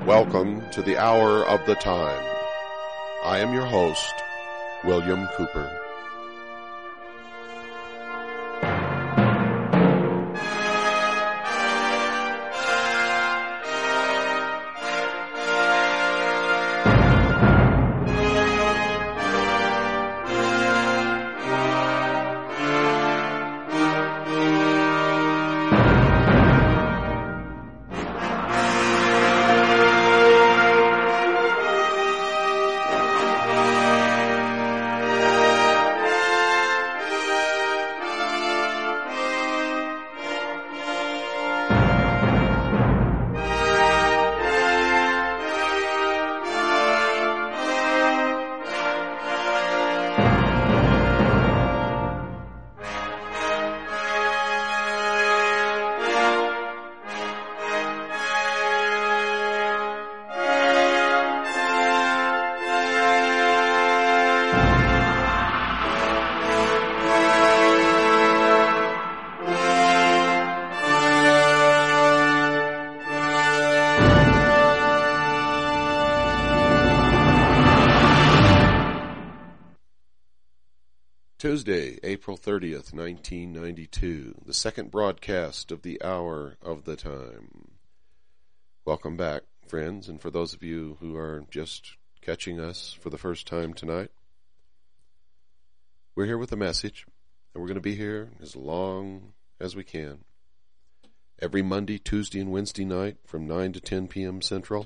Welcome to the Hour of the Time. I am your host, William Cooper. Tuesday, April 30th, 1992, the second broadcast of the Hour of the Time. Welcome back, friends, and for those of you who are just catching us for the first time tonight, we're here with a message, and we're going to be here as long as we can. Every Monday, Tuesday, and Wednesday night from 9 to 10 p.m. Central.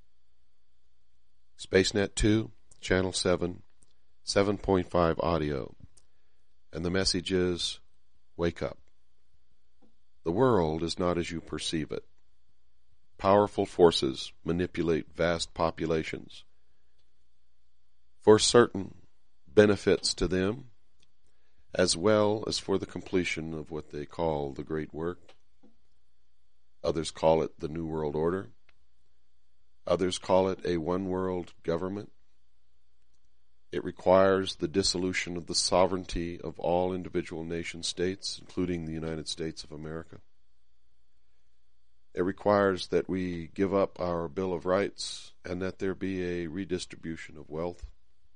SpaceNet 2, Channel 7, 7.5 audio. And the message is, wake up. The world is not as you perceive it. Powerful forces manipulate vast populations for certain benefits to them, as well as for the completion of what they call the great work. Others call it the New World Order. Others call it a one-world government. It requires the dissolution of the sovereignty of all individual nation-states, including the United States of America. It requires that we give up our Bill of Rights and that there be a redistribution of wealth.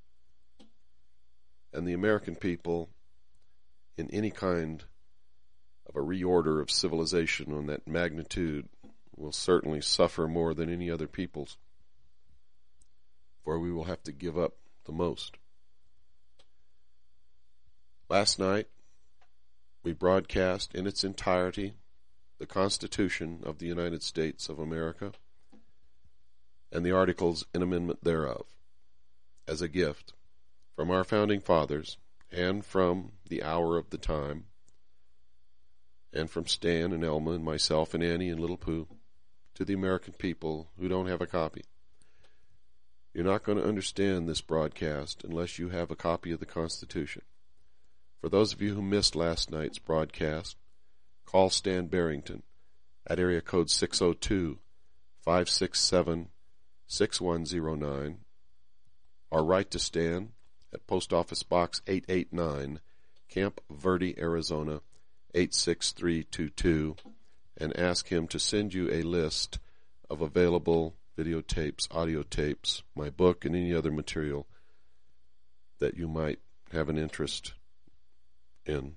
And the American people, in any kind of a reorder of civilization on that magnitude, will certainly suffer more than any other peoples, for we will have to give up the most. Last night, we broadcast in its entirety the Constitution of the United States of America and the articles and amendment thereof as a gift from our founding fathers and from the Hour of the Time and from Stan and Elma and myself and Annie and Little Pooh to the American people who don't have a copy. You're not going to understand this broadcast unless you have a copy of the Constitution. For those of you who missed last night's broadcast, call Stan Barrington at area code 602-567-6109 or write to Stan at Post Office Box 889, Camp Verde, Arizona 86322 and ask him to send you a list of available videotapes, audio tapes, my book, and any other material that you might have an interest in.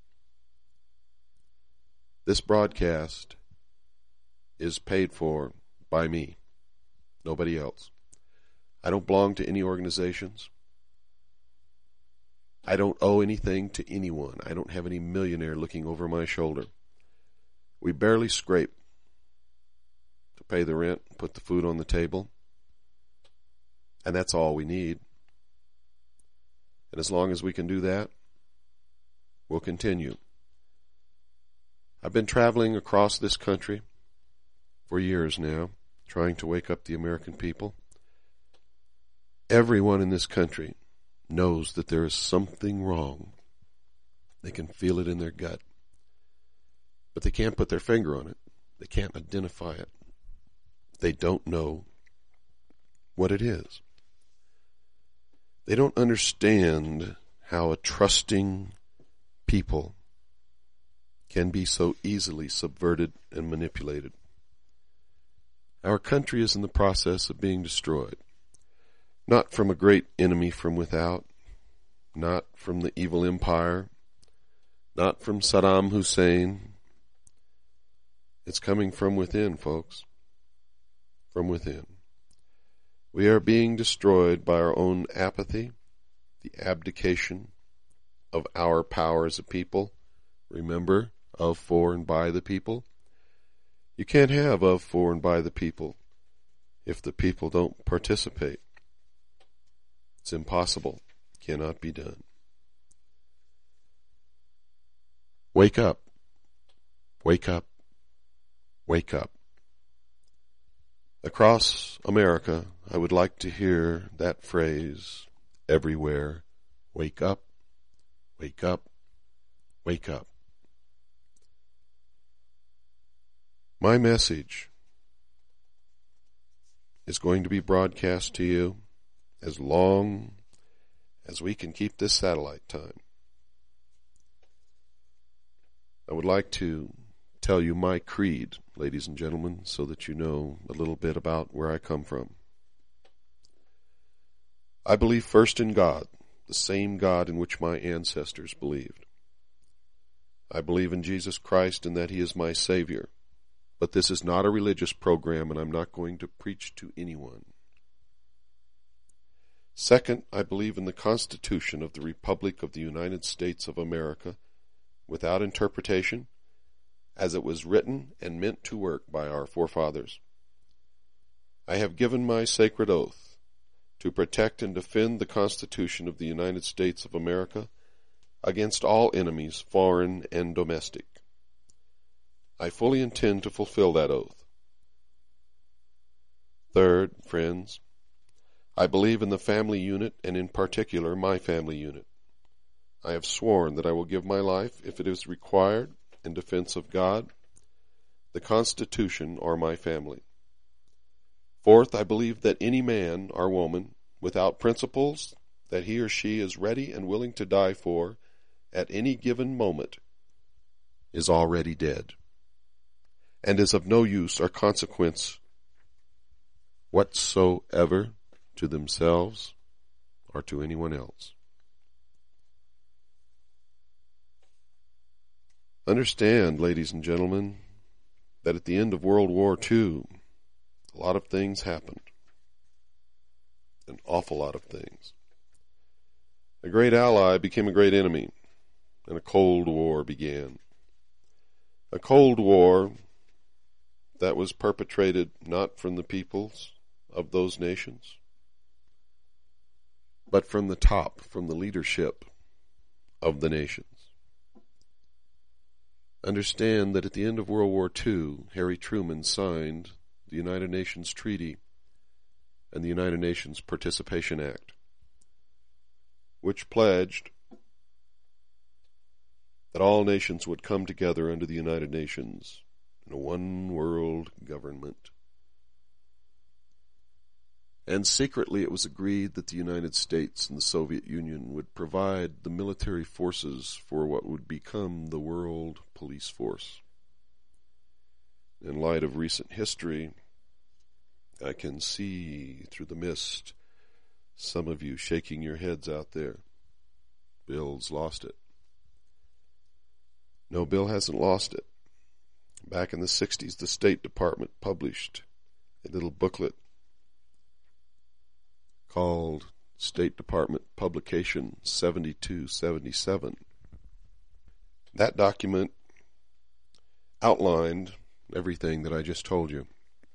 This broadcast is paid for by me, nobody else. I don't belong to any organizations. I don't owe anything to anyone. I don't have any millionaire looking over my shoulder. We barely scrape to pay the rent, put the food on the table, and that's all we need. And as long as we can do that, we'll continue. I've been traveling across this country for years now, trying to wake up the American people. Everyone in this country knows that there is something wrong. They can feel it in their gut, but they can't put their finger on it. They can't identify it. They don't know what it is. They don't understand how a trusting people can be so easily subverted and manipulated. Our country is in the process of being destroyed, not from a great enemy from without, not from the evil empire, not from Saddam Hussein. It's coming from within, folks, from within. We are being destroyed by our own apathy, the abdication of our power as a people. Remember, of, for, and by the people. You can't have of, for, and by the people if the people don't participate. It's impossible. Cannot be done. Wake up. Wake up. Wake up. Across America, I would like to hear that phrase everywhere. Wake up. Wake up. Wake up. My message is going to be broadcast to you as long as we can keep this satellite time. I would like to tell you my creed, ladies and gentlemen, so that you know a little bit about where I come from. I believe first in God, the same God in which my ancestors believed. I believe in Jesus Christ and that He is my Savior. But this is not a religious program, and I'm not going to preach to anyone. Second, I believe in the Constitution of the Republic of the United States of America, without interpretation, as it was written and meant to work by our forefathers. I have given my sacred oath to protect and defend the Constitution of the United States of America against all enemies, foreign and domestic. I fully intend to fulfill that oath. Third, friends, I believe in the family unit, and in particular my family unit. I have sworn that I will give my life, if it is required, in defense of God, the Constitution, or my family. Fourth, I believe that any man or woman without principles that he or she is ready and willing to die for at any given moment is already dead, and is of no use or consequence whatsoever to themselves or to anyone else. Understand, ladies and gentlemen, that at the end of World War II, a lot of things happened. An awful lot of things. A great ally became a great enemy, and a Cold War began. A Cold War that was perpetrated not from the peoples of those nations, but from the top, from the leadership of the nations. Understand that at the end of World War II, Harry Truman signed the United Nations Treaty and the United Nations Participation Act, which pledged that all nations would come together under the United Nations in a one-world government. And secretly it was agreed that the United States and the Soviet Union would provide the military forces for what would become the world police force. In light of recent history, I can see through the mist some of you shaking your heads out there. Bill's lost it. No, Bill hasn't lost it. Back in the 60s, the State Department published a little booklet called State Department Publication 7277. That document outlined everything that I just told you.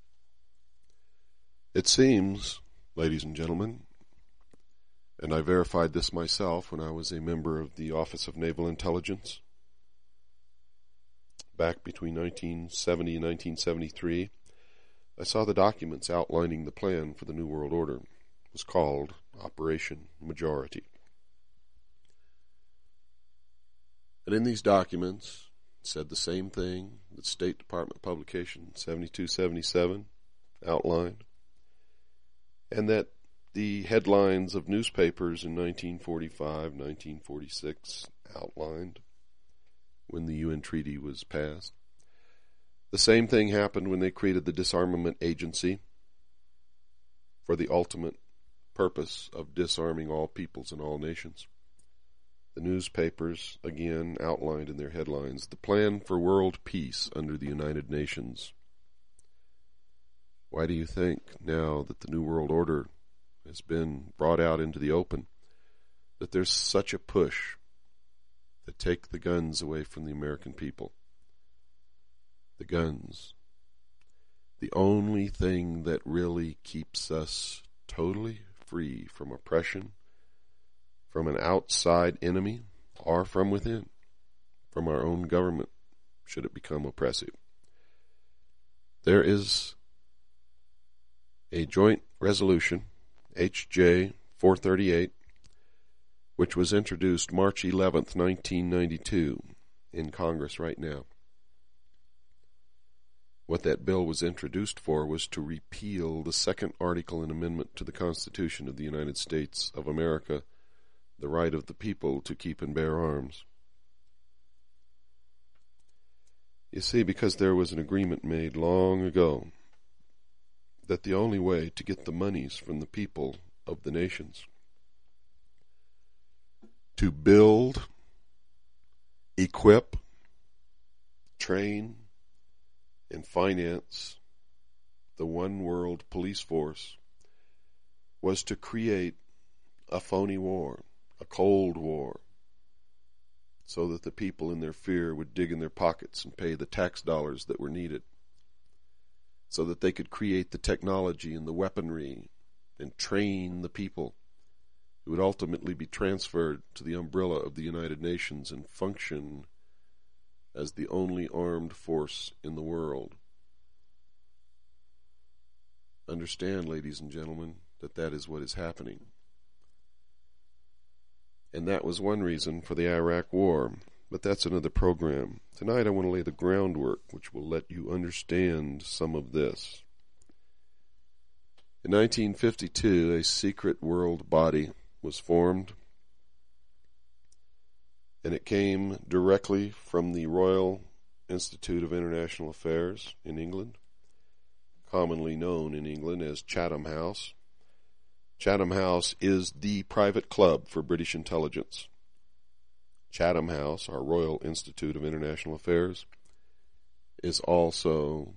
It seems, ladies and gentlemen, and I verified this myself when I was a member of the Office of Naval Intelligence back between 1970 and 1973, I saw the documents outlining the plan for the New World Order. It was called Operation Majority. And in these documents, it said the same thing that State Department Publication 7277 outlined, and that the headlines of newspapers in 1945, 1946 outlined when the UN treaty was passed. The same thing happened when they created the Disarmament Agency for the ultimate purpose of disarming all peoples and all nations. The newspapers, again, outlined in their headlines, the plan for world peace under the United Nations. Why do you think, now that the New World Order has been brought out into the open, that there's such a push to take the guns away from the American people? The guns. The only thing that really keeps us totally free from oppression, from an outside enemy, or from within, from our own government, should it become oppressive. There is a joint resolution, HJ 438, which was introduced March 11th, 1992, in Congress right now. What that bill was introduced for was to repeal the second article and amendment to the Constitution of the United States of America, the right of the people to keep and bear arms. You see, because there was an agreement made long ago that the only way to get the monies from the people of the nations to build, equip, train, and finance the one world police force was to create a phony war, a cold war, so that the people in their fear would dig in their pockets and pay the tax dollars that were needed, so that they could create the technology and the weaponry and train the people who would ultimately be transferred to the umbrella of the United Nations and function as the only armed force in the world. Understand, ladies and gentlemen, that that is what is happening. And that was one reason for the Iraq War, but that's another program. Tonight I want to lay the groundwork which will let you understand some of this. In 1952, a secret world body was formed, and it came directly from the Royal Institute of International Affairs in England, commonly known in England as Chatham House. Chatham House is the private club for British intelligence. Chatham House, our Royal Institute of International Affairs, is also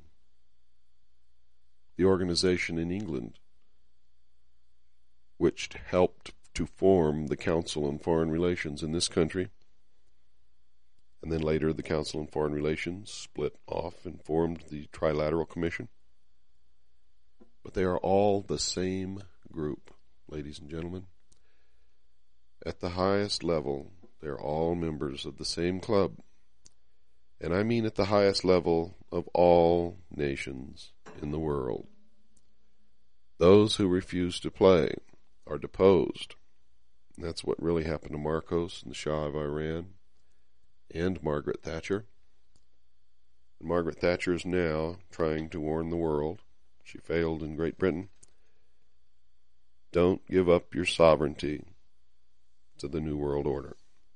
the organization in England which helped to form the Council on Foreign Relations in this country. And then later the Council on Foreign Relations split off and formed the Trilateral Commission. But they are all the same group, ladies and gentlemen. At the highest level, they're all members of the same club. And I mean at the highest level of all nations in the world. Those who refuse to play are deposed. And that's what really happened to Marcos and the Shah of Iran and Margaret Thatcher. And Margaret Thatcher is now trying to warn the world. She failed in Great Britain. Don't give up your sovereignty to the New World Order.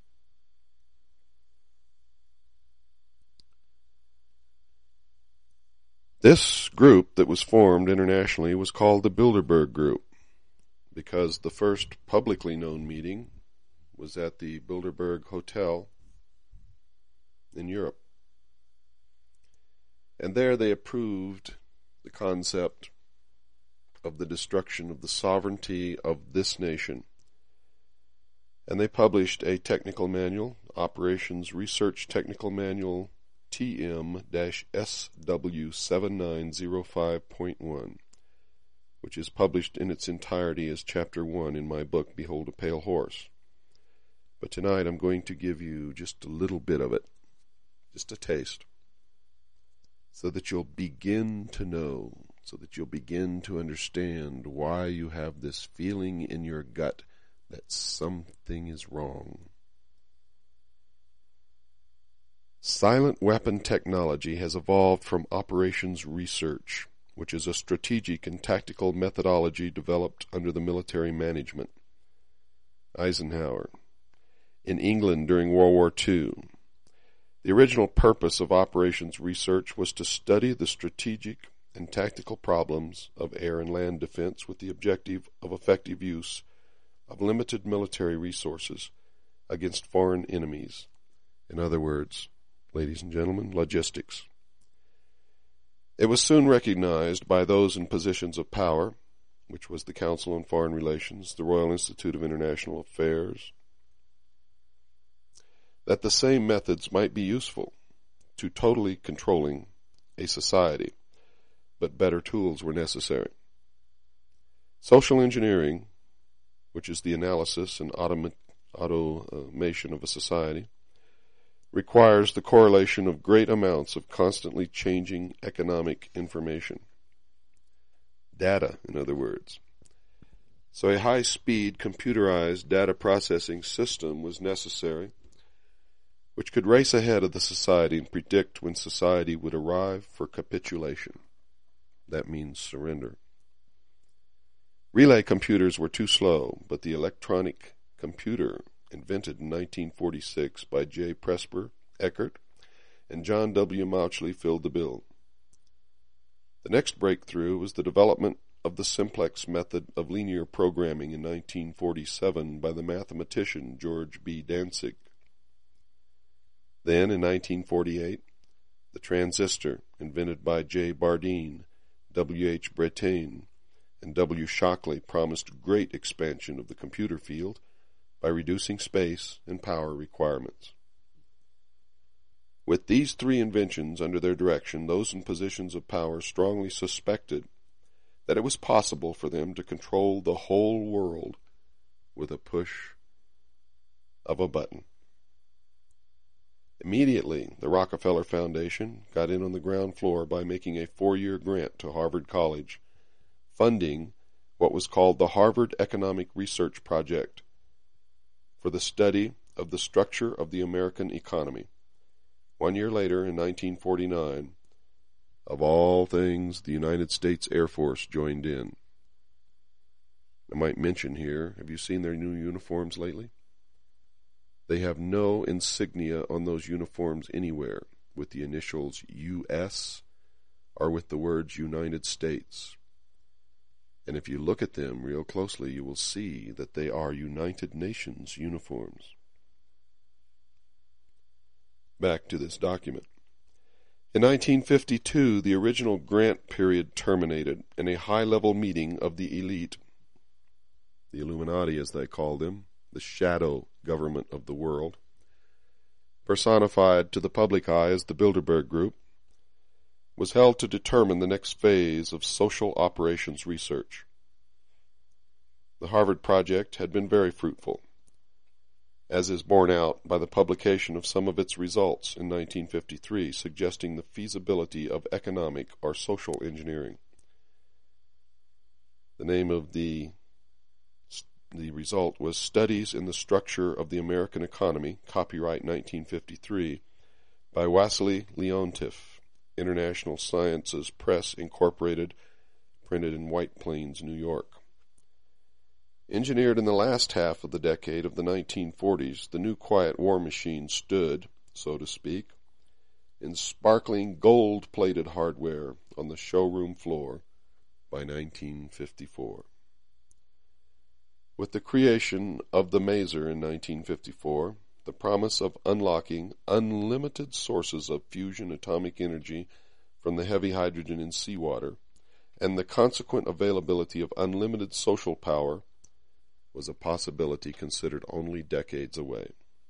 This group that was formed internationally was called the Bilderberg Group, because the first publicly known meeting was at the Bilderberg Hotel in Europe. And there they approved the concept of the destruction of the sovereignty of this nation. And they published a technical manual, Operations Research Technical Manual TM-SW7905.1, which is published in its entirety as Chapter 1 in my book, Behold a Pale Horse. But tonight I'm going to give you just a little bit of it, just a taste, so that you'll begin to know, so that you'll begin to understand why you have this feeling in your gut that something is wrong. Silent weapon technology has evolved from operations research, which is a strategic and tactical methodology developed under the military management. Eisenhower. In England during World War II, The original purpose of operations research was to study the strategic and tactical problems of air and land defense with the objective of effective use of limited military resources against foreign enemies. In other words, ladies and gentlemen, logistics. It was soon recognized by those in positions of power, which was the Council on Foreign Relations, the Royal Institute of International Affairs, that the same methods might be useful to totally controlling a society, but better tools were necessary. Social engineering, which is the analysis and automation of a society, requires the correlation of great amounts of constantly changing economic information. Data, in other words. So a high-speed computerized data processing system was necessary, which could race ahead of the society and predict when society would arrive for capitulation. That means surrender. Relay computers were too slow, but the electronic computer, invented in 1946 by J. Presper Eckert and John W. Mauchly, filled the bill. The next breakthrough was the development of the simplex method of linear programming in 1947 by the mathematician George B. Dantzig. Then, in 1948, the transistor, invented by J. Bardeen, W. H. Brattain, and W. Shockley, promised great expansion of the computer field by reducing space and power requirements. With these three inventions under their direction, those in positions of power strongly suspected that it was possible for them to control the whole world with a push of a button. Immediately, the Rockefeller Foundation got in on the ground floor by making a 4-year grant to Harvard College, funding what was called the Harvard Economic Research Project for the study of the structure of the American economy. 1 year later, in 1949, of all things, the United States Air Force joined in. I might mention here, have you seen their new uniforms lately? They have no insignia on those uniforms anywhere with the initials U.S. or with the words United States. And if you look at them real closely, you will see that they are United Nations uniforms. Back to this document. In 1952, the original grant period terminated, and a high-level meeting of the elite, the Illuminati as they call them, the shadow government of the world, personified to the public eye as the Bilderberg Group, was held to determine the next phase of social operations research. The Harvard Project had been very fruitful, as is borne out by the publication of some of its results in 1953, suggesting the feasibility of economic or social engineering. The name of the result was Studies in the Structure of the American Economy, copyright 1953, by Wassily Leontief, International Sciences Press, Incorporated, printed in White Plains, New York. Engineered in the last half of the decade of the 1940s, the new quiet war machine stood, so to speak, in sparkling gold-plated hardware on the showroom floor by 1954. With the creation of the Maser in 1954, the promise of unlocking unlimited sources of fusion atomic energy from the heavy hydrogen in seawater, and the consequent availability of unlimited social power, was a possibility considered only decades away.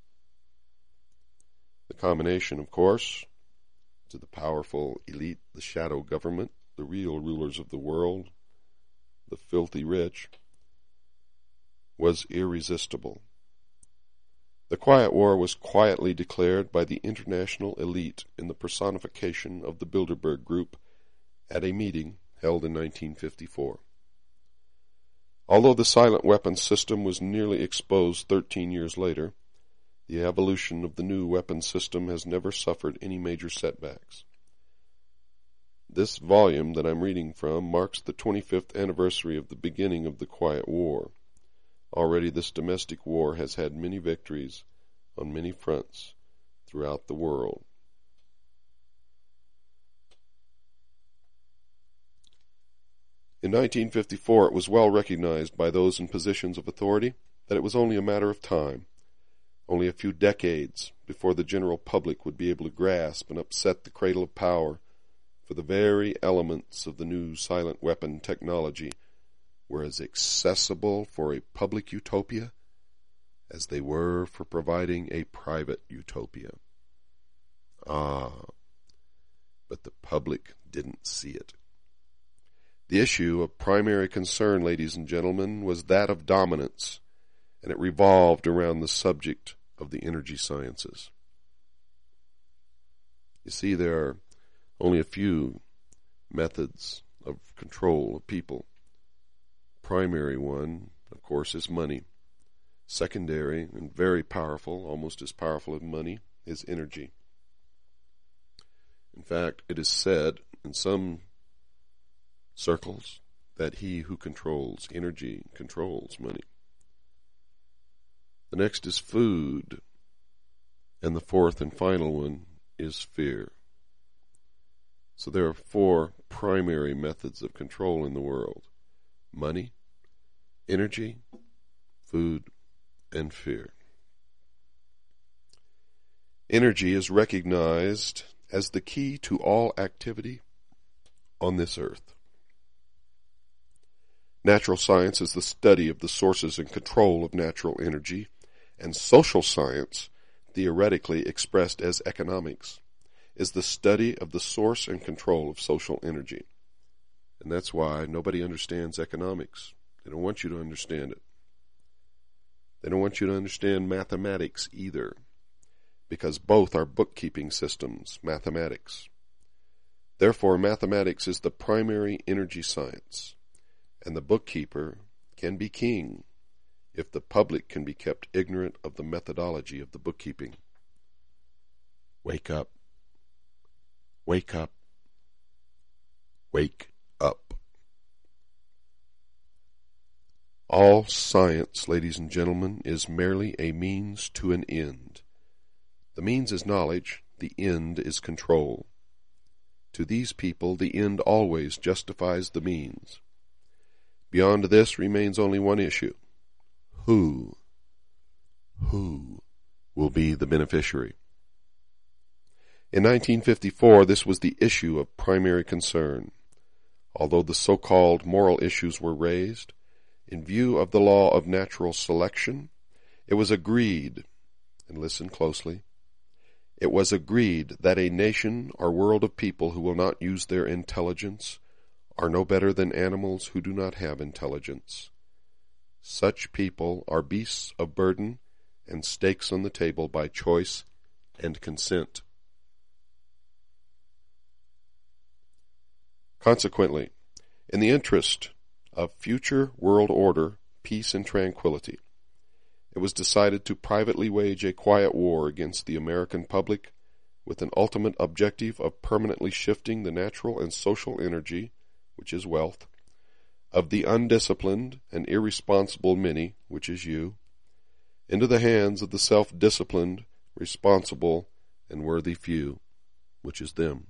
The combination, of course, to the powerful elite, the shadow government, the real rulers of the world, the filthy rich, was irresistible. The Quiet War was quietly declared by the international elite in the personification of the Bilderberg Group at a meeting held in 1954. Although the silent weapons system was nearly exposed 13 years later, the evolution of the new weapons system has never suffered any major setbacks. This volume that I'm reading from marks the 25th anniversary of the beginning of the Quiet War. Already this domestic war has had many victories on many fronts throughout the world. In 1954, it was well recognized by those in positions of authority that it was only a matter of time, only a few decades, before the general public would be able to grasp and upset the cradle of power, for the very elements of the new silent weapon technology were as accessible for a public utopia as they were for providing a private utopia. But the public didn't see it. The issue of primary concern, ladies and gentlemen, was that of dominance, and it revolved around the subject of the energy sciences. You see, there are only a few methods of control of people. Primary one, of course, is money. Secondary and very powerful, almost as powerful as money, is energy. In fact, it is said in some circles that he who controls energy controls money. The next is food, and the fourth and final one is fear. So there are four primary methods of control in the world: money, energy, food, and fear. Energy is recognized as the key to all activity on this earth. Natural science is the study of the sources and control of natural energy, and social science, theoretically expressed as economics, is the study of the source and control of social energy. And that's why nobody understands economics. They don't want you to understand it. They don't want you to understand mathematics either, because both are bookkeeping systems, mathematics. Therefore, mathematics is the primary energy science, and the bookkeeper can be king if the public can be kept ignorant of the methodology of the bookkeeping. Wake up. Wake up. Wake up. All science, ladies and gentlemen, is merely a means to an end. The means is knowledge, the end is control. To these people, the end always justifies the means. Beyond this remains only one issue. Who will be the beneficiary? In 1954, this was the issue of primary concern. Although the so-called moral issues were raised, in view of the law of natural selection, it was agreed, and listen closely, it was agreed that a nation or world of people who will not use their intelligence are no better than animals who do not have intelligence. Such people are beasts of burden and stakes on the table by choice and consent. Consequently, in the interest of future world order, peace, and tranquility, it was decided to privately wage a quiet war against the American public with an ultimate objective of permanently shifting the natural and social energy, which is wealth, of the undisciplined and irresponsible many, which is you, into the hands of the self-disciplined, responsible, and worthy few, which is them.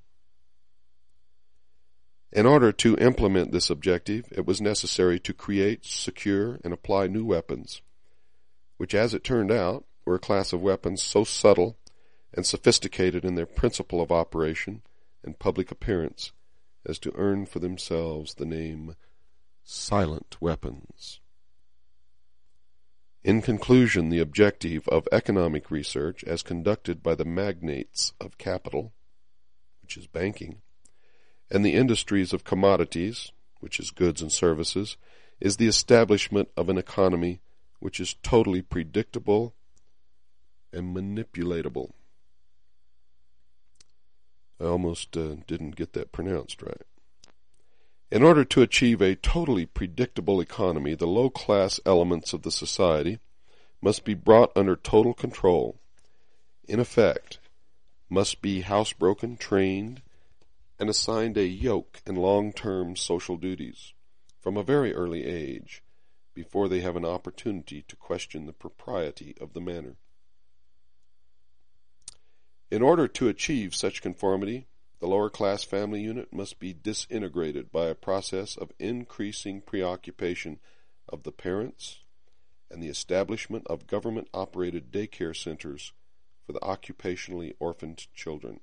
In order to implement this objective, it was necessary to create, secure, and apply new weapons, which, as it turned out, were a class of weapons so subtle and sophisticated in their principle of operation and public appearance as to earn for themselves the name silent weapons. In conclusion, the objective of economic research as conducted by the magnates of capital, which is banking, and the industries of commodities, which is goods and services, is the establishment of an economy which is totally predictable and manipulatable. I almost didn't get that pronounced right. In order to achieve a totally predictable economy, the low-class elements of the society must be brought under total control. In effect, must be housebroken, trained, and assigned a yoke and long-term social duties from a very early age before they have an opportunity to question the propriety of the manner. In order to achieve such conformity, the lower class family unit must be disintegrated by a process of increasing preoccupation of the parents and the establishment of government-operated daycare centers for the occupationally orphaned children.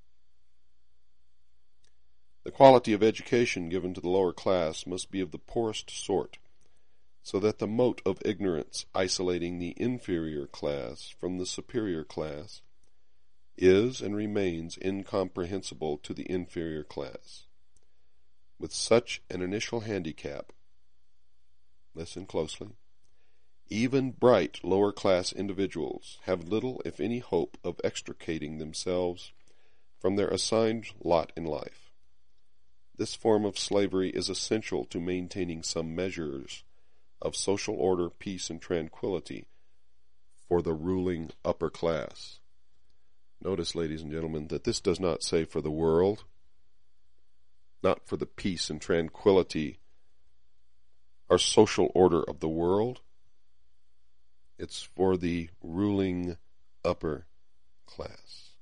The quality of education given to the lower class must be of the poorest sort, so that the mote of ignorance isolating the inferior class from the superior class is and remains incomprehensible to the inferior class. With such an initial handicap, listen closely, even bright lower-class individuals have little, if any, hope of extricating themselves from their assigned lot in life. This form of slavery is essential to maintaining some measures of social order, peace, and tranquility for the ruling upper class. Notice, ladies and gentlemen, that this does not say for the world, not for the peace and tranquility or social order of the world. It's for the ruling upper class.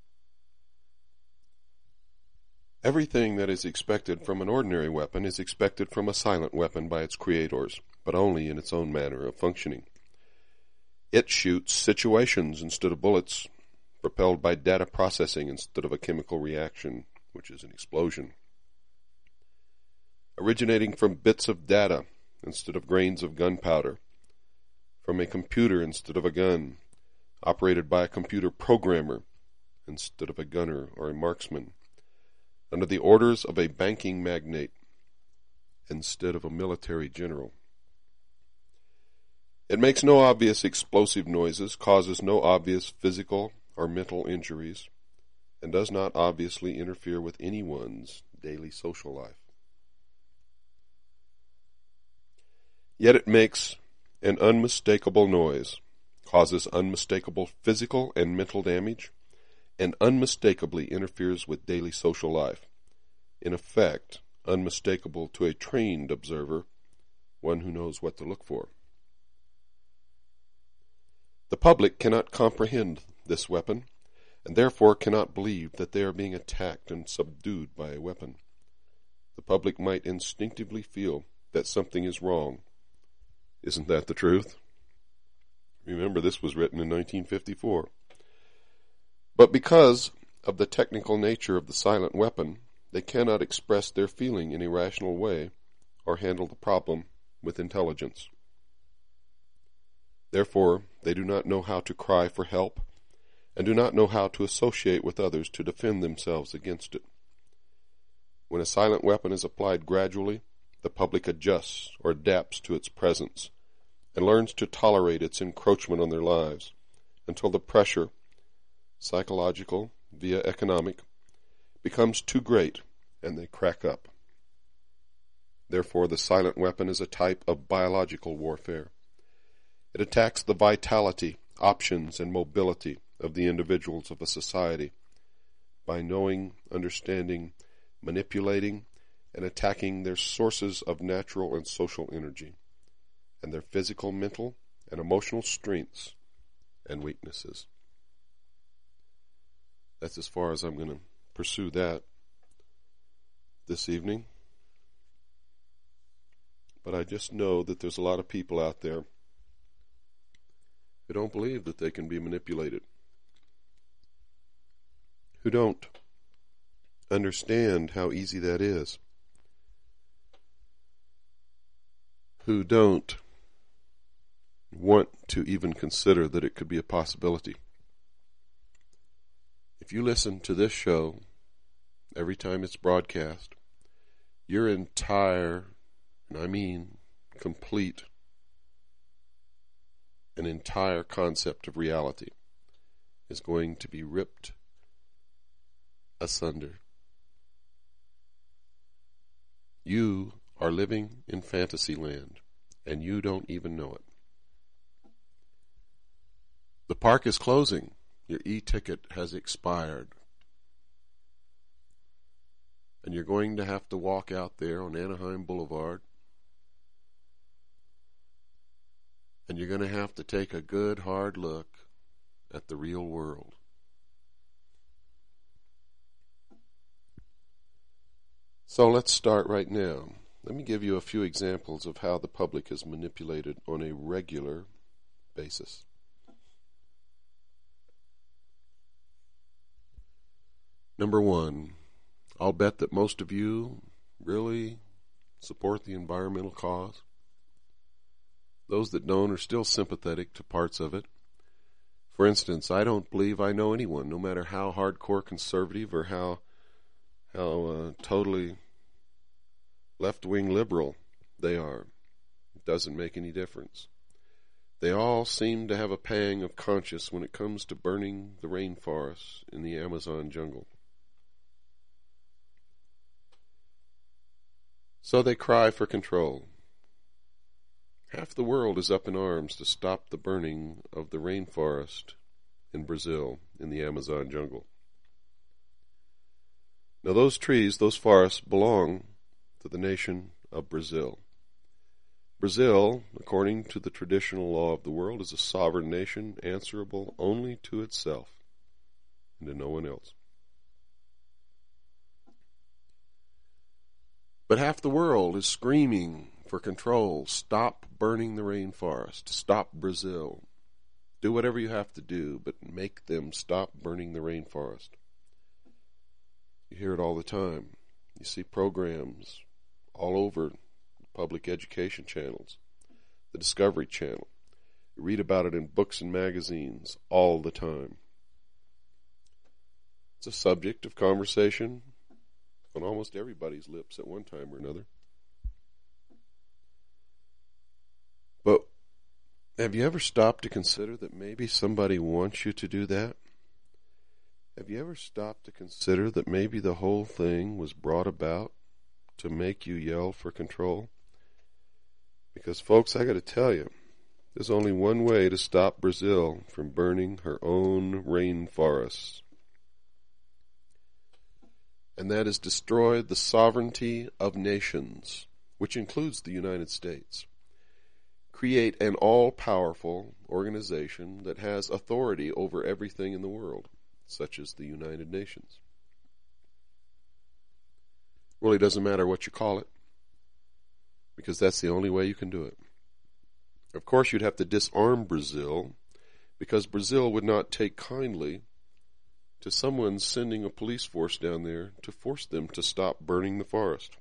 Everything that is expected from an ordinary weapon is expected from a silent weapon by its creators, but only in its own manner of functioning. It shoots situations instead of bullets, propelled by data processing instead of a chemical reaction, which is an explosion. Originating from bits of data instead of grains of gunpowder, from a computer instead of a gun, operated by a computer programmer instead of a gunner or a marksman, under the orders of a banking magnate instead of a military general. It makes no obvious explosive noises, causes no obvious physical or mental injuries, and does not obviously interfere with anyone's daily social life. Yet it makes an unmistakable noise, causes unmistakable physical and mental damage, and unmistakably interferes with daily social life. In effect, unmistakable to a trained observer, one who knows what to look for. The public cannot comprehend this weapon, and therefore cannot believe that they are being attacked and subdued by a weapon. The public might instinctively feel that something is wrong. Isn't that the truth? Remember, this was written in 1954. But because of the technical nature of the silent weapon, they cannot express their feeling in a rational way or handle the problem with intelligence. Therefore, they do not know how to cry for help and do not know how to associate with others to defend themselves against it. When a silent weapon is applied gradually, the public adjusts or adapts to its presence and learns to tolerate its encroachment on their lives until the pressure, psychological via economic, becomes too great and they crack up. Therefore, the silent weapon is a type of biological warfare. It attacks the vitality, options, and mobility of the individuals of a society by knowing, understanding, manipulating, and attacking their sources of natural and social energy, and their physical, mental, and emotional strengths and weaknesses. That's as far as I'm going to pursue that this evening. But I just know that there's a lot of people out there who don't believe that they can be manipulated, who don't understand how easy that is, who don't want to even consider that it could be a possibility. If you listen to this show every time it's broadcast, your entire, and I mean complete, an entire concept of reality is going to be ripped asunder. You are living in fantasy land, and you don't even know it. The park is closing. Your e-ticket has expired. And you're going to have to walk out there on Anaheim Boulevard. And you're going to have to take a good hard look at the real world. So let's start right now. Let me give you a few examples of how the public is manipulated on a regular basis. Number one, I'll bet that most of you really support the environmental cause. Those that don't are still sympathetic to parts of it. For instance, I don't believe I know anyone, no matter how hardcore conservative or how totally left-wing liberal they are. It doesn't make any difference. They all seem to have a pang of conscience when it comes to burning the rainforests in the Amazon jungle. So they cry for control. Half the world is up in arms to stop the burning of the rainforest in Brazil, in the Amazon jungle. Now those trees, those forests, belong to the nation of Brazil. Brazil, according to the traditional law of the world, is a sovereign nation answerable only to itself and to no one else. But half the world is screaming for control. Stop burning the rainforest. Stop Brazil. Do whatever you have to do, but make them stop burning the rainforest. You hear it all the time. You see programs all over public education channels, the Discovery Channel. You read about it in books and magazines all the time. It's a subject of conversation on almost everybody's lips at one time or another. But have you ever stopped to consider that maybe somebody wants you to do that? Have you ever stopped to consider that maybe the whole thing was brought about to make you yell for control? Because, folks, I got to tell you, there's only one way to stop Brazil from burning her own rainforests. And that is destroy the sovereignty of nations, which includes the United States. Create an all-powerful organization that has authority over everything in the world, such as the United Nations. Really doesn't matter what you call it, because that's the only way you can do it. Of course, you'd have to disarm Brazil, because Brazil would not take kindly to someone sending a police force down there to force them to stop burning the forest.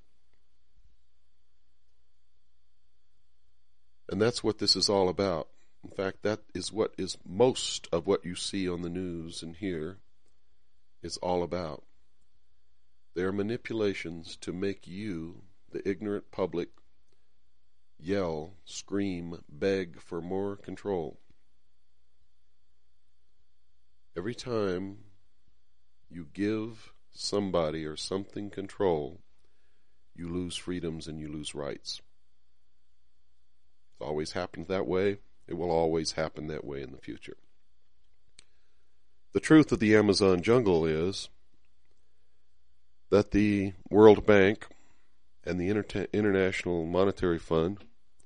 And that's what this is all about. In fact, that is what is most of what you see on the news and hear is all about. They are manipulations to make you, the ignorant public, yell, scream, beg for more control. Every time you give somebody or something control, you lose freedoms and you lose rights. It's always happened that way. It will always happen that way in the future. The truth of the Amazon jungle is that the World Bank and the International Monetary Fund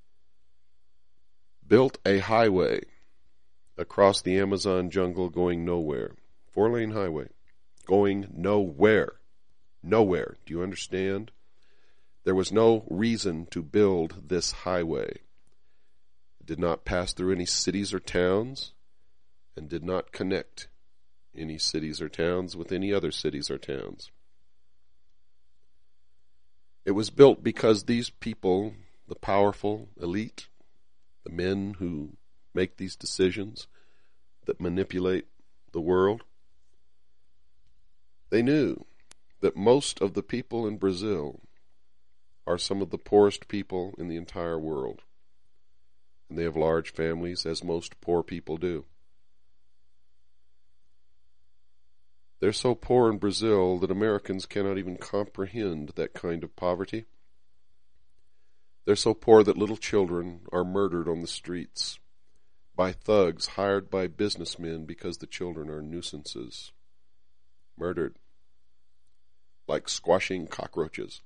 built a highway across the Amazon jungle going nowhere. 4-lane highway. Going nowhere. Nowhere. Do you understand? There was no reason to build this highway. It did not pass through any cities or towns and did not connect any cities or towns with any other cities or towns. It was built because these people, the powerful elite, the men who make these decisions that manipulate the world, they knew that most of the people in Brazil are some of the poorest people in the entire world. And they have large families, as most poor people do. They're so poor in Brazil that Americans cannot even comprehend that kind of poverty. They're so poor that little children are murdered on the streets by thugs hired by businessmen because the children are nuisances. Murdered. Like squashing cockroaches.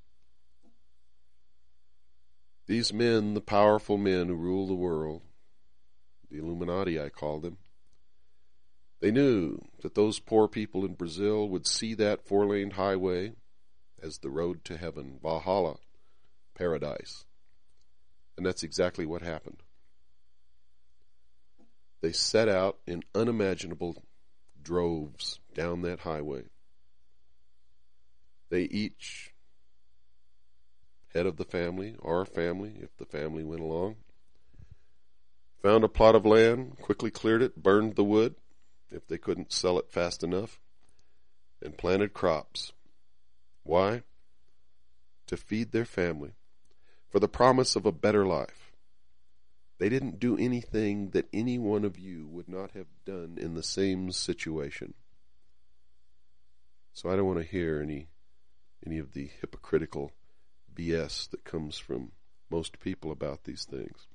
These men, the powerful men who rule the world, the Illuminati I call them, they knew that those poor people in Brazil would see that 4-lane highway as the road to heaven, Valhalla, paradise. And that's exactly what happened. They set out in unimaginable droves down that highway. They each, head of the family, or family, if the family went along, found a plot of land, quickly cleared it, burned the wood, if they couldn't sell it fast enough, and planted crops. Why? To feed their family, for the promise of a better life. They didn't do anything that any one of you would not have done in the same situation. So I don't want to hear any of the hypocritical BS that comes from most people about these things.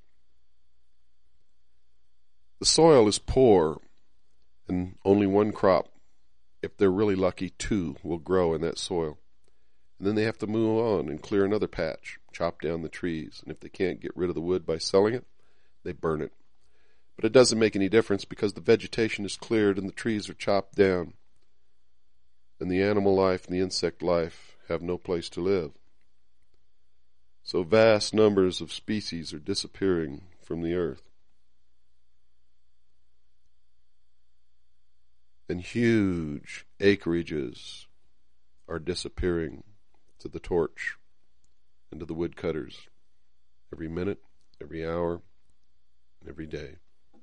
The soil is poor, and only one crop, if they're really lucky, 2 will grow in that soil. And then they have to move on and clear another patch, chop down the trees, and if they can't get rid of the wood by selling it, they burn it. But it doesn't make any difference because the vegetation is cleared and the trees are chopped down, and the animal life and the insect life have no place to live. So vast numbers of species are disappearing from the earth. And huge acreages are disappearing to the torch and to the woodcutters every minute, every hour, every day.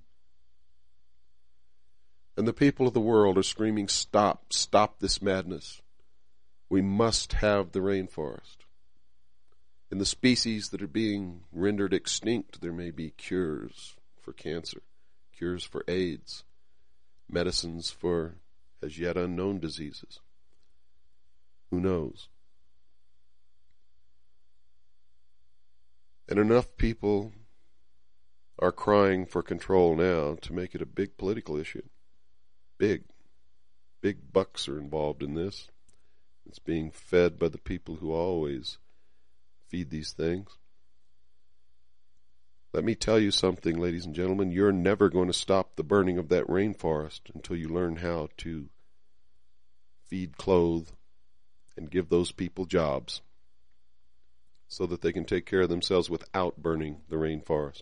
And the people of the world are screaming, stop, stop this madness. We must have the rainforest. In the species that are being rendered extinct, there may be cures for cancer, cures for AIDS, medicines for as yet unknown diseases. Who knows? And enough people are crying for control now to make it a big political issue. Big bucks are involved in this. It's being fed by the people who always feed these things. Let me tell you something, ladies and gentlemen. You're never going to stop the burning of that rainforest until you learn how to feed, clothe, and give those people jobs so that they can take care of themselves without burning the rainforest.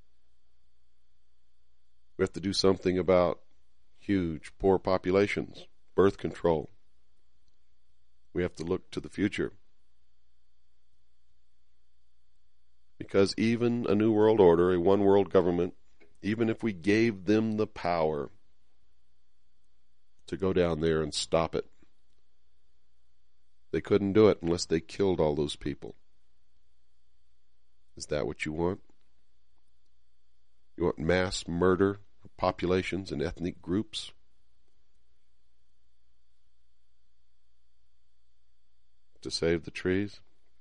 We have to do something about huge, poor populations, birth control. We have to look to the future. Because even a new world order, a one world government, even if we gave them the power to go down there and stop it, they couldn't do it unless they killed all those people. Is that what you want? You want mass murder of populations and ethnic groups? To save the trees?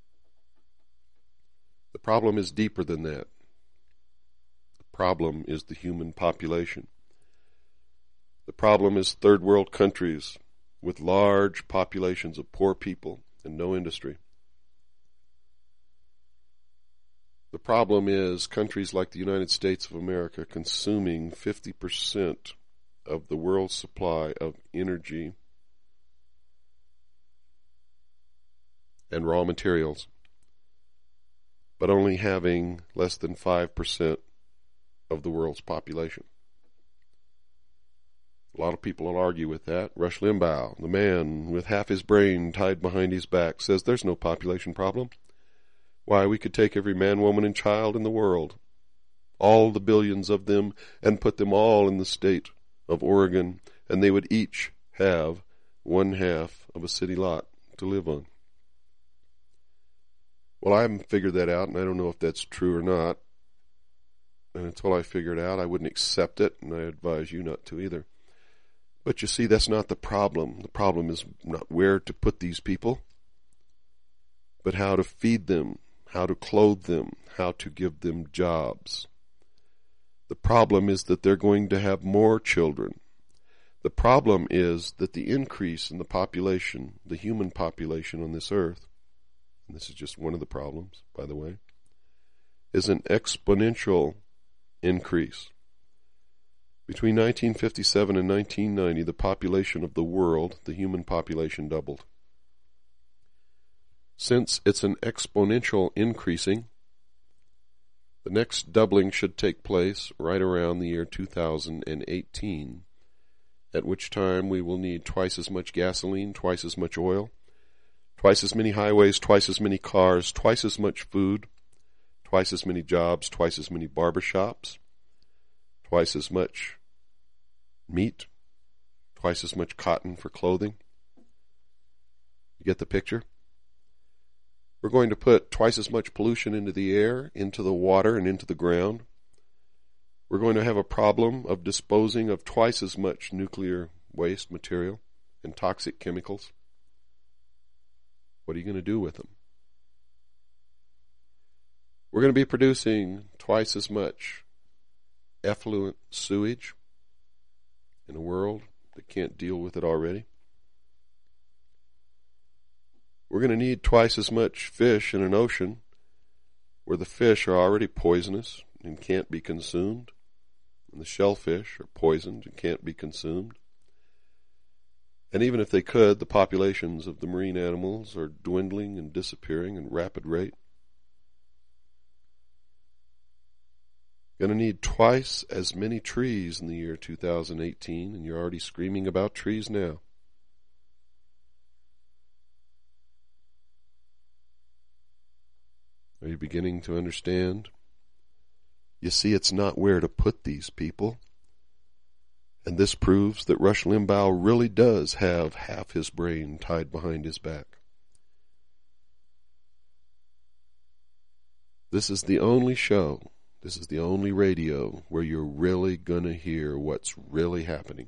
The problem is deeper than that. The problem is the human population. The problem is third world countries with large populations of poor people and no industry. The problem is countries like the United States of America consuming 50% of the world's supply of energy and raw materials, but only having less than 5% of the world's population. A lot of people will argue with that. Rush Limbaugh, the man with half his brain tied behind his back, says there's no population problem. Why, we could take every man, woman, and child in the world, all the billions of them, and put them all in the state of Oregon, and they would each have 1/2 of a city lot to live on. Well, I haven't figured that out, and I don't know if that's true or not. And until I figure it out, I wouldn't accept it, and I advise you not to either. But you see, that's not the problem. The problem is not where to put these people, but how to feed them, how to clothe them, how to give them jobs. The problem is that they're going to have more children. The problem is that the increase in the population, the human population on this earth, and this is just one of the problems, by the way, is an exponential increase. Between 1957 and 1990, the population of the world, the human population, doubled. Since it's an exponential increasing, the next doubling should take place right around the year 2018, at which time we will need twice as much gasoline, twice as much oil, twice as many highways, twice as many cars, twice as much food, twice as many jobs, twice as many barbershops, twice as much meat, twice as much cotton for clothing. You get the picture? We're going to put twice as much pollution into the air, into the water, and into the ground. We're going to have a problem of disposing of twice as much nuclear waste material and toxic chemicals. What are you going to do with them? We're going to be producing twice as much effluent sewage in a world that can't deal with it already. We're going to need twice as much fish in an ocean where the fish are already poisonous and can't be consumed, and the shellfish are poisoned and can't be consumed. And even if they could, the populations of the marine animals are dwindling and disappearing at a rapid rate. Going to need twice as many trees in the year 2018, and you're already screaming about trees now. Are you beginning to understand? You see, it's not where to put these people. And this proves that Rush Limbaugh really does have half his brain tied behind his back. This is the only show, this is the only radio where you're really going to hear what's really happening.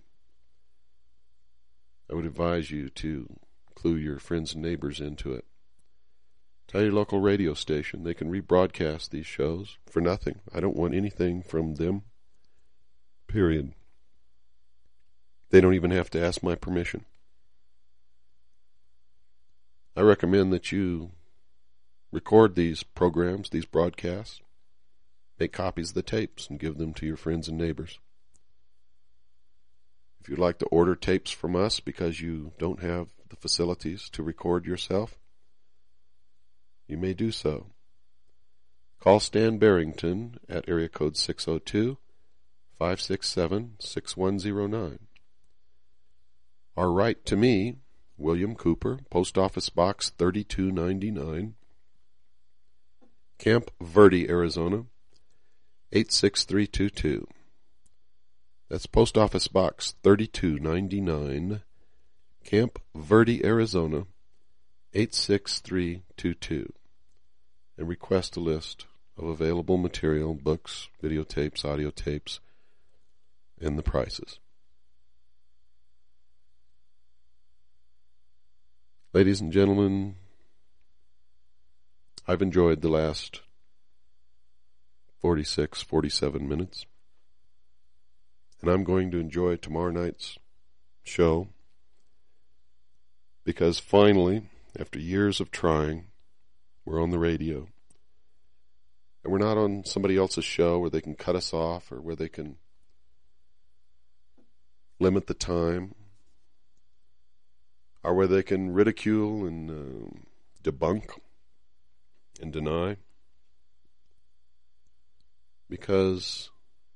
I would advise you to clue your friends and neighbors into it. Tell your local radio station they can rebroadcast these shows for nothing. I don't want anything from them, period. They don't even have to ask my permission. I recommend that you record these programs, these broadcasts, make copies of the tapes and give them to your friends and neighbors. If you'd like to order tapes from us because you don't have the facilities to record yourself, you may do so. Call Stan Barrington at area code 602-567-6109. Or write to me, William Cooper, Post Office Box 3299, Camp Verde, Arizona, 86322. That's Post Office Box 3299, Camp Verde, Arizona, 86322, and request a list of available material, books, videotapes, audio tapes, and the prices. Ladies and gentlemen, I've enjoyed the last 46, 47 minutes, and I'm going to enjoy tomorrow night's show because finally, after years of trying, we're on the radio. And we're not on somebody else's show where they can cut us off or where they can limit the time or where they can ridicule and debunk and deny. Because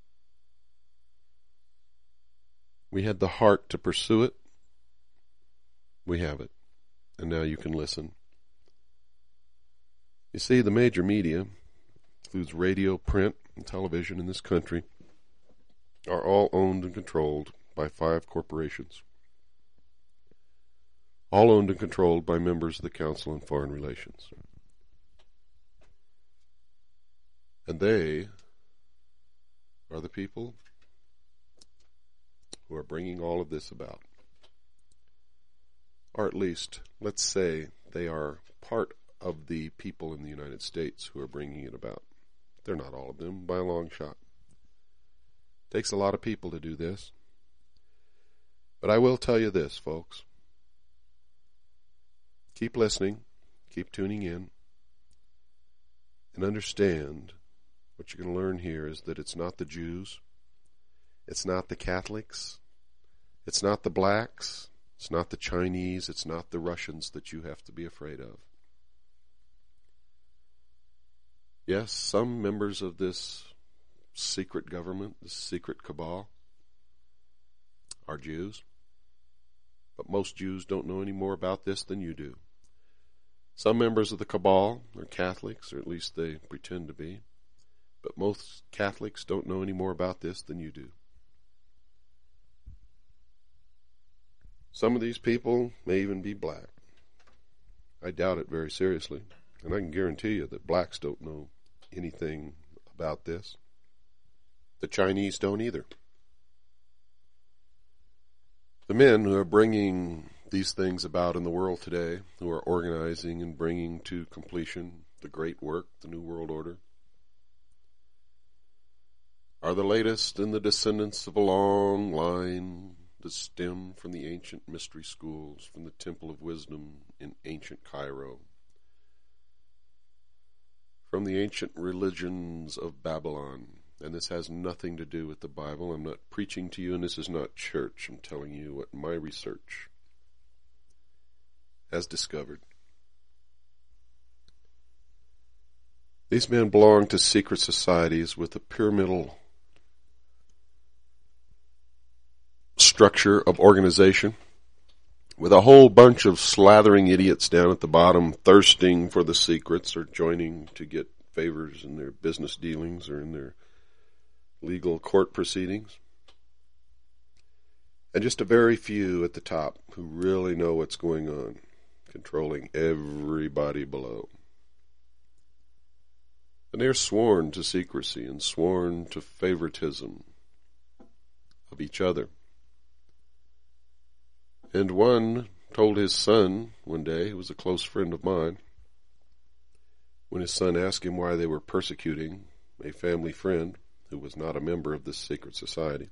we had the heart to pursue it. We have it. And now you can listen. You see, the major media, includes radio, print, and television in this country, are all owned and controlled by 5 corporations. All owned and controlled by members of the Council on Foreign Relations. And they are the people who are bringing all of this about. Or at least, let's say they are part of the people in the United States who are bringing it about. They're not all of them, by a long shot. It takes a lot of people to do this. But I will tell you this, folks. Keep listening, keep tuning in, and understand what you're going to learn here is that it's not the Jews, it's not the Catholics, it's not the blacks, it's not the Chinese, it's not the Russians that you have to be afraid of. Yes, some members of this secret government, this secret cabal, are Jews. But most Jews don't know any more about this than you do. Some members of the cabal are Catholics, or at least they pretend to be. But most Catholics don't know any more about this than you do. Some of these people may even be black. I doubt it very seriously. And I can guarantee you that blacks don't know anything about this. The Chinese don't either. The men who are bringing these things about in the world today, who are organizing and bringing to completion the great work, the New World Order, are the latest in the descendants of a long line that stem from the ancient mystery schools, from the Temple of Wisdom in ancient Cairo, from the ancient religions of Babylon. And this has nothing to do with the Bible. I'm not preaching to you, and this is not church. I'm telling you what my research has discovered. These men belong to secret societies with a pyramidal structure of organization, with a whole bunch of slathering idiots down at the bottom thirsting for the secrets or joining to get favors in their business dealings or in their legal court proceedings. And just a very few at the top who really know what's going on, controlling everybody below. And they're sworn to secrecy and sworn to favoritism of each other. And one told his son one day, who was a close friend of mine, when his son asked him why they were persecuting a family friend who was not a member of this secret society.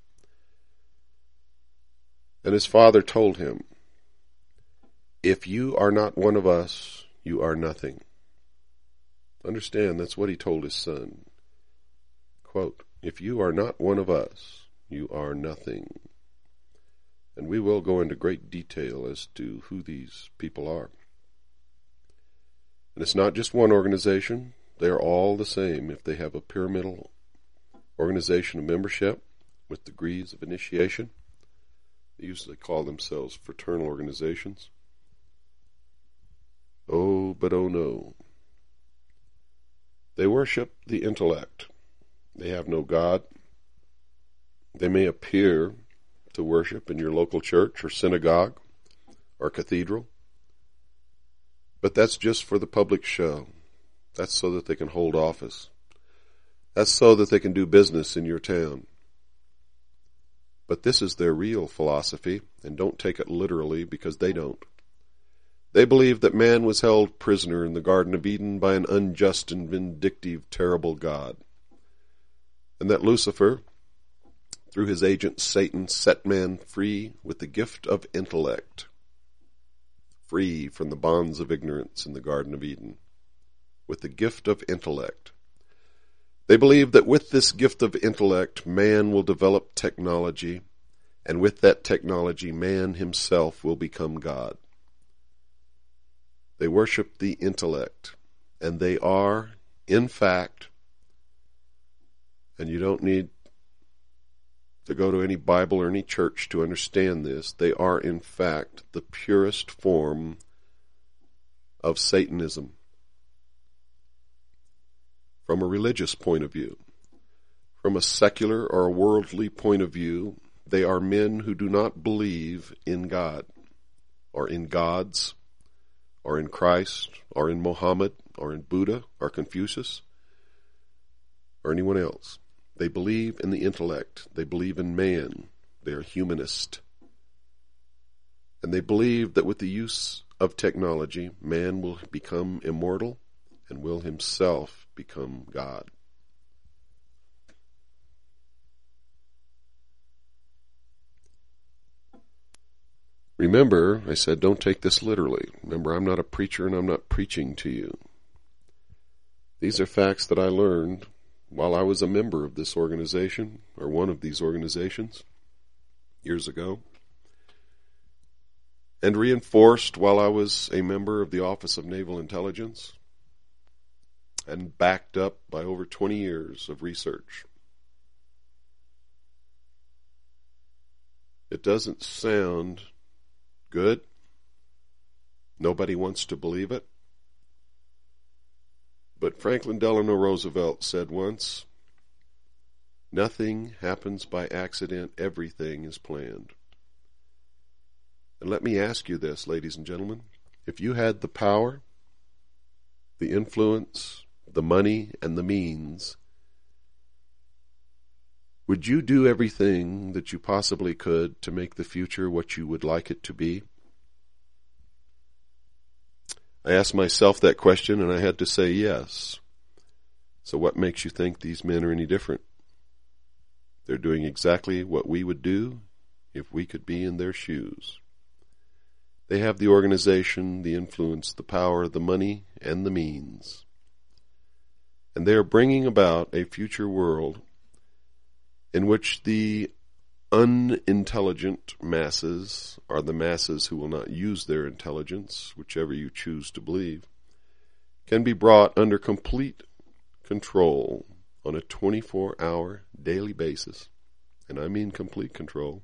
And his father told him, "If you are not one of us, you are nothing." Understand, that's what he told his son. Quote, "If you are not one of us, you are nothing." And we will go into great detail as to who these people are. And it's not just one organization. They are all the same. If they have a pyramidal organization of membership with degrees of initiation, they usually call themselves fraternal organizations. Oh, but oh no. They worship the intellect. They have no God. They may appear to worship in your local church or synagogue or cathedral, but that's just for the public show. That's so that they can hold office. That's so that they can do business in your town. But this is their real philosophy, and don't take it literally because they don't. They believe that man was held prisoner in the Garden of Eden by an unjust and vindictive, terrible God, and that Lucifer, through his agent Satan, set man free with the gift of intellect, free from the bonds of ignorance in the Garden of Eden, with the gift of intellect. They believe that with this gift of intellect, man will develop technology, and with that technology, man himself will become God. They worship the intellect, and they are, in fact, and you don't need to go to any Bible or any church to understand this, they are, in fact, the purest form of Satanism. From a religious point of view, from a secular or a worldly point of view, they are men who do not believe in God, or in gods, or in Christ, or in Muhammad, or in Buddha, or Confucius, or anyone else. They believe in the intellect. They believe in man. They are humanist. And they believe that with the use of technology, man will become immortal and will himself become God. Remember, I said don't take this literally. Remember, I'm not a preacher and I'm not preaching to you. These are facts that I learned while I was a member of this organization, or one of these organizations, years ago, and reinforced while I was a member of the Office of Naval Intelligence, and backed up by over 20 years of research. It doesn't sound good. Nobody wants to believe it. But Franklin Delano Roosevelt said once, "Nothing happens by accident, everything is planned." And let me ask you this, ladies and gentlemen. If you had the power, the influence, the money, and the means, would you do everything that you possibly could to make the future what you would like it to be? I asked myself that question, and I had to say yes. So what makes you think these men are any different? They're doing exactly what we would do if we could be in their shoes. They have the organization, the influence, the power, the money, and the means. And they are bringing about a future world in which the unintelligent masses, or the masses who will not use their intelligence, whichever you choose to believe, can be brought under complete control on a 24-hour daily basis, and I mean complete control,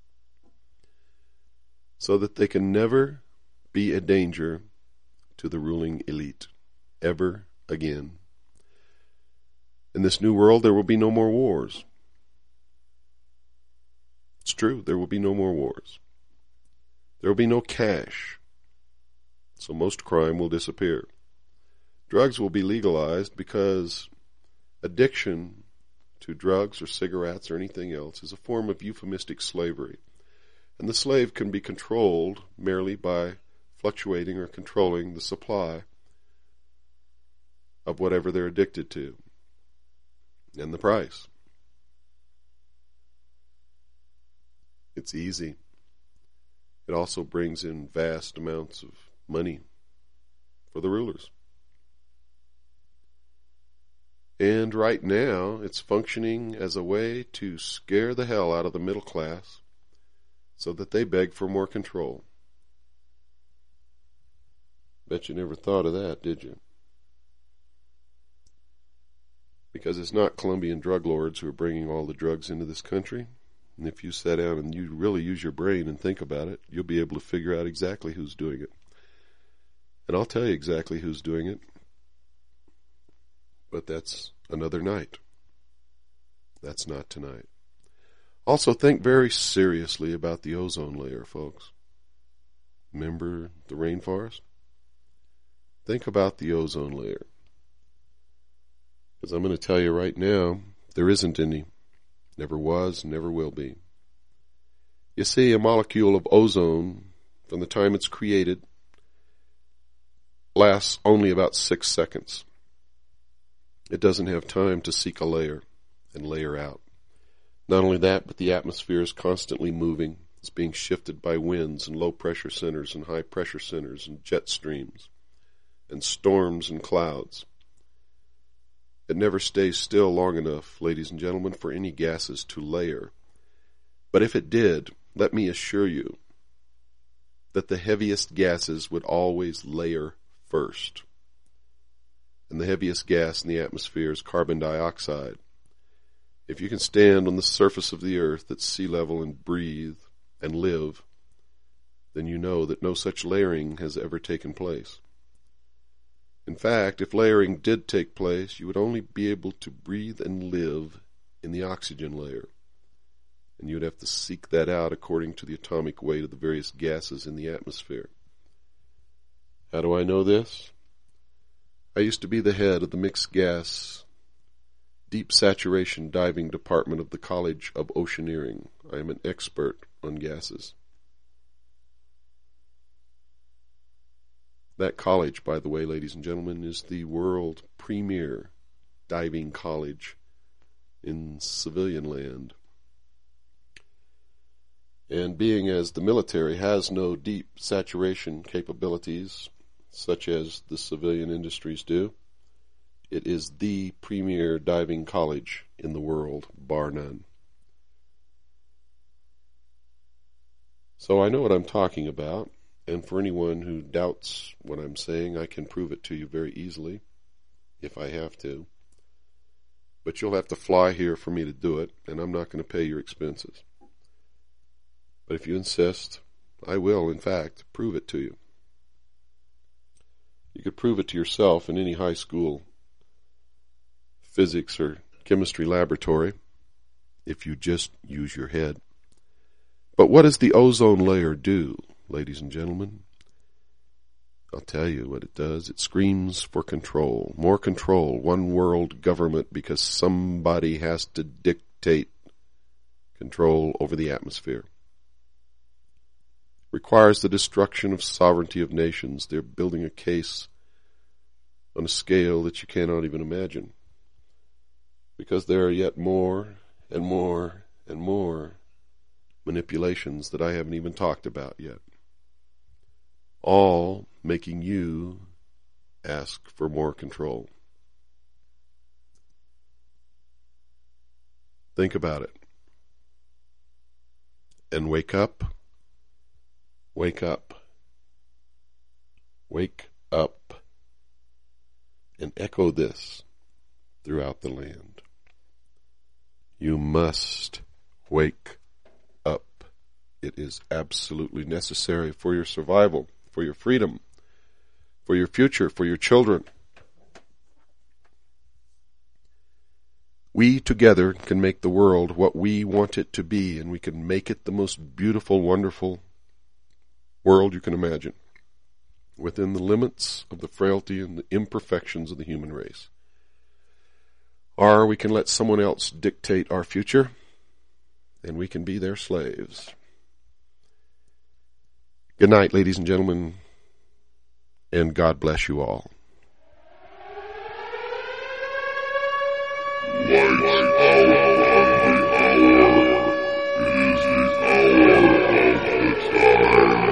so that they can never be a danger to the ruling elite, ever again. In this new world, there will be no more wars. It's true, there will be no more wars. There will be no cash, so most crime will disappear. Drugs will be legalized because addiction to drugs or cigarettes or anything else is a form of euphemistic slavery. And the slave can be controlled merely by fluctuating or controlling the supply of whatever they're addicted to and the price. It's easy. It also brings in vast amounts of money for the rulers. And right now, it's functioning as a way to scare the hell out of the middle class so that they beg for more control. Bet you never thought of that, did you? Because it's not Colombian drug lords who are bringing all the drugs into this country. And if you sat down and you really use your brain and think about it, you'll be able to figure out exactly who's doing it. And I'll tell you exactly who's doing it. But that's another night. That's not tonight. Also, think very seriously about the ozone layer, folks. Remember the rainforest? Think about the ozone layer. Because I'm going to tell you right now, there isn't any. Never was, never will be. You see, a molecule of ozone, from the time it's created, lasts only about 6 seconds. It doesn't have time to seek a layer and layer out. Not only that, but the atmosphere is constantly moving. It's being shifted by winds and low-pressure centers and high-pressure centers and jet streams and storms and clouds. It never stays still long enough, ladies and gentlemen, for any gases to layer. But if it did, let me assure you that the heaviest gases would always layer first. And the heaviest gas in the atmosphere is carbon dioxide. If you can stand on the surface of the earth at sea level and breathe and live, then you know that no such layering has ever taken place. In fact, if layering did take place, you would only be able to breathe and live in the oxygen layer. And you would have to seek that out according to the atomic weight of the various gases in the atmosphere. How do I know this? I used to be the head of the mixed gas deep saturation diving department of the College of Oceaneering. I am an expert on gases. That college, by the way, ladies and gentlemen, is the world premier diving college in civilian land. And being as the military has no deep saturation capabilities, such as the civilian industries do, it is the premier diving college in the world, bar none. So I know what I'm talking about. And for anyone who doubts what I'm saying, I can prove it to you very easily. if I have to. But you'll have to fly here for me to do it, and I'm not going to pay your expenses. But if you insist, I will, in fact, prove it to you. You could prove it to yourself in any high school physics or chemistry laboratory if you just use your head. But what does the ozone layer do, ladies and gentlemen? I'll tell you what it does. It screams for control. More control. One world government, because somebody has to dictate control over the atmosphere. Requires the destruction of sovereignty of nations. They're building a case on a scale that you cannot even imagine. Because there are yet more and more and more manipulations that I haven't even talked about yet. All making you ask for more control. Think about it. And wake up. Wake up. Wake up. And echo this throughout the land. You must wake up. It is absolutely necessary for your survival, for your freedom, for your future, for your children. We together can make the world what we want it to be, and we can make it the most beautiful, wonderful world you can imagine, within the limits of the frailty and the imperfections of the human race. Or we can let someone else dictate our future, and we can be their slaves. Good night, ladies and gentlemen, and God bless you all. Lights out on the hour. It is the hour of the time.